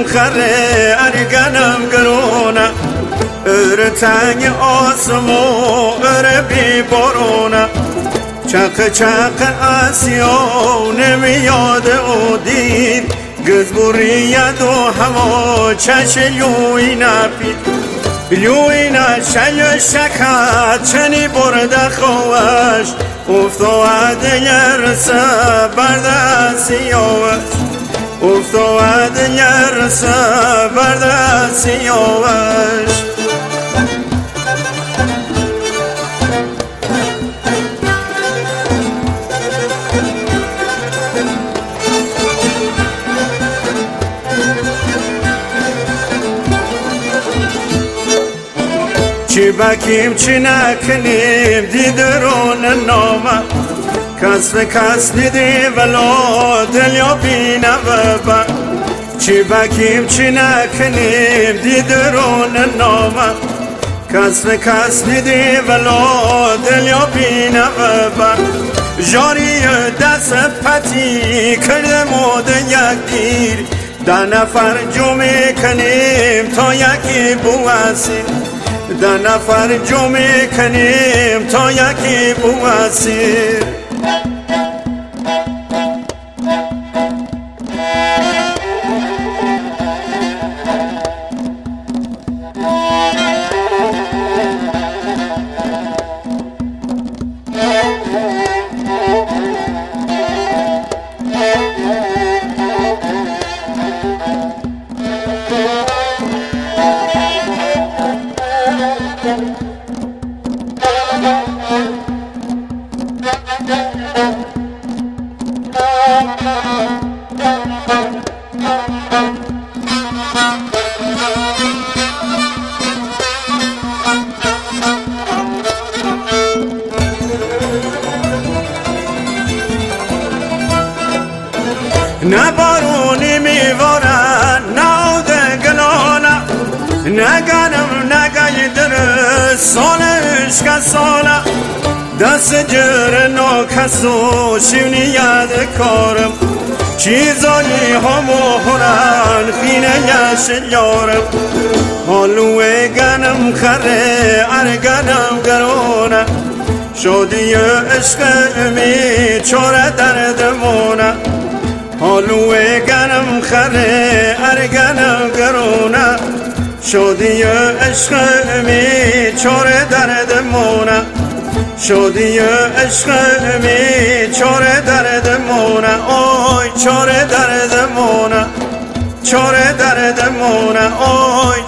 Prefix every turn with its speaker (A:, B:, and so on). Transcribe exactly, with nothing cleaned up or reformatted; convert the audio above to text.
A: خره ارگنم گرونه ار تنگ آسمو ار بی بارونه چق چق آسیو نمیاد و دید گزبوریت و هوا چش لیوی نپید لیوی نشی شکت چنی برده خوش افتاد یرسه برده سیاوش افتاد یرسه برده سیاوش چی بکیم چی نکنیم دیدرون نامه کس به کس ندی ولا دل یا بینه و با چی بکیم چی نکنیم دیدرون نامه کس به کس ندی ولا دل یا بینه و با جاری دست پتی کردم و ده یک گیر ده نفر جمعه کنیم تا یکی بواسیم ده نفر جمعه کنیم تا یکی بواسیر نه بارونی میوارن نه دگلانه نه گنم نگه در سالش که ساله دست جر ناکسو شیونی یاد کارم چیزایی همو هرن خینه یش یارم حالوه گنم خره ارگنم گرونه شدی عشق امی چاره دردمونه حالوه گنم خره ارگنم گرونه شدی عشق امی چاره دردمونه شدی عشق امی چاره دردمونه آی چاره دردمونه چاره دردمونه آی